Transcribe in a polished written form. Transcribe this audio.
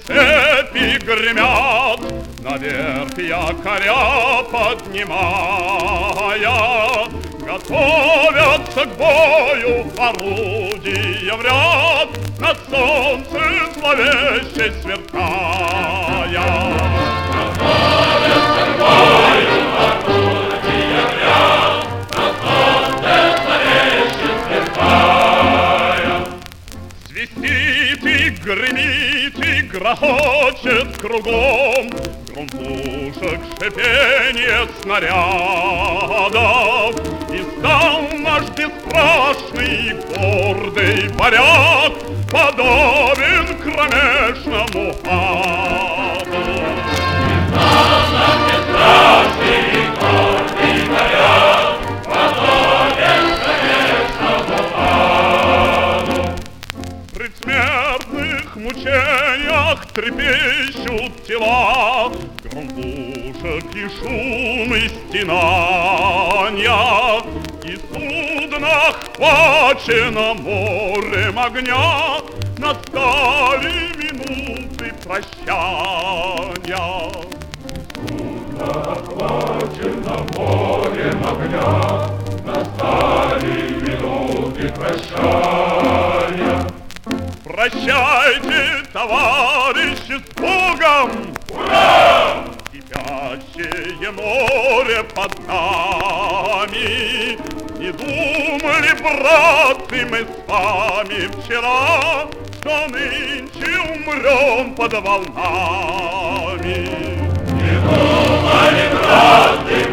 цепи гремят, наверх якоря поднимая, готовятся к бою орудия в ряд, на солнце зловеще сверкая. Готовятся к бою орудия в ряд, на солнце зловеще сверкая. Свистит и гремит и грохочет кругом гром пушек, шипенье снарядов. И стал наш бесстрашный и гордый варяг подобен кромешному аду. И стал наш бесстрашный и гордый варяг подобен кромешному аду. При смертных мучениях трепещут тела, гром пушек и шум и стенанья, и судно охвачено морем огня, настали минуты прощания. Судно охвачено морем огня, настали минуты прощания. Прощайте, товарищи, с Богом! Ура! Кипящее море под нами. Не думали, братцы, мы с вами вчера, что нынче умрем под волнами. Не думали, братцы,